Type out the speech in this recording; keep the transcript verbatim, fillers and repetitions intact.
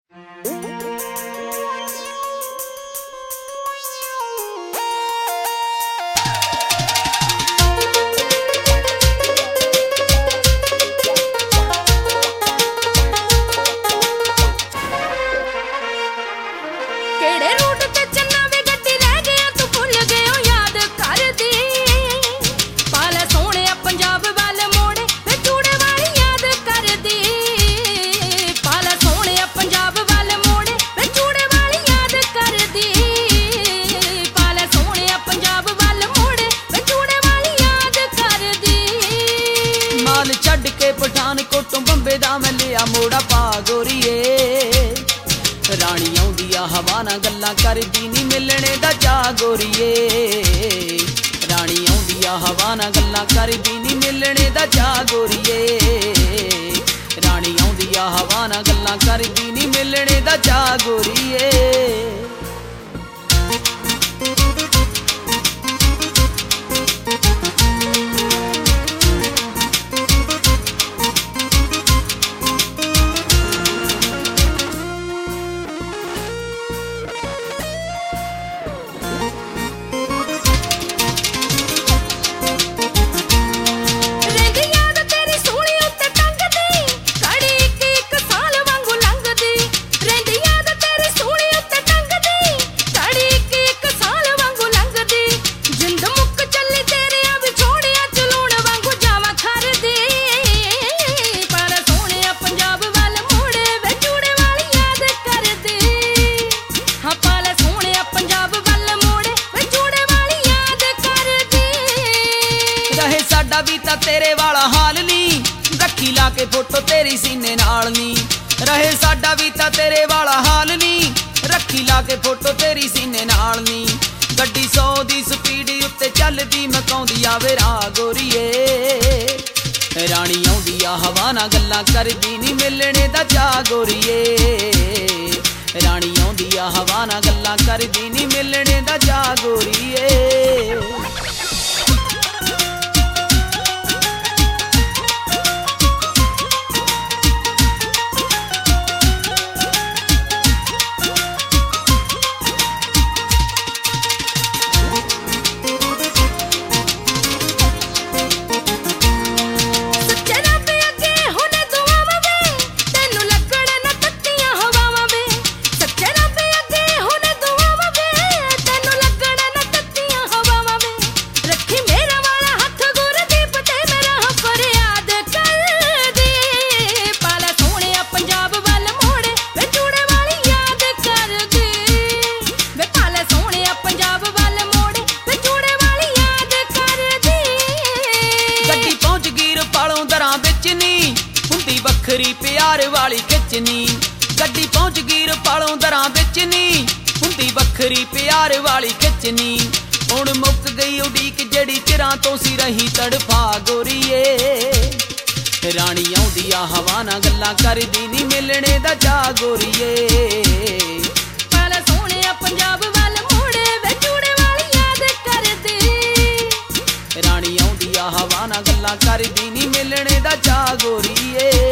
पठानकोटों बंबे दा मैं लिया मोड़ा पा गोरीए राणी आउंदी आ हवा नाल गल्लां करदी नी मिलने दा चा गोरीए राणी आउंदी आ हवा नाल गल्लां करदी नी मिलने दा चा गोरीए राणी आउंदी आ हवा नाल गल्लां करदी नी मिलने दा चा गोरीए भी ता तेरे वाला हाल नी रखी ला के फोटो तेरी सीने नाल नी रहे साडा भी ता तेरे वाला हाल नी रखी ला के फोटो तेरी सीने नाल नी गड्डी सौ दी स्पीड उत्ते चलदी मकाउंदी आवे राह गोरीए राणी आउंदी आ हवा नाल गल्लां करदी नी मिलने दा चा गोरीए राणी आउंदी आ हवा नाल गल्लां करदी नी मिलने दा चा गोरीए वखरी प्यार वाली खिचनी गड्डी पहुंच गई रपालों दरां विच नी हुंदी वखरी प्यार वाली खिचनी हुण मुक गई उड़ीक जड़ी चिरां तो सी रही तड़फा गोरीए राणी आउंदी आ हवा नाल गल्लां करदी नी मिलने दा चा गोरीए पाला सोहणिया पंजाब वल मोड़े वे चूड़े वाली याद करदी राणी आउंदी आ हवा नाल गल्लां करदी नी मिलने दा चा गोरीए।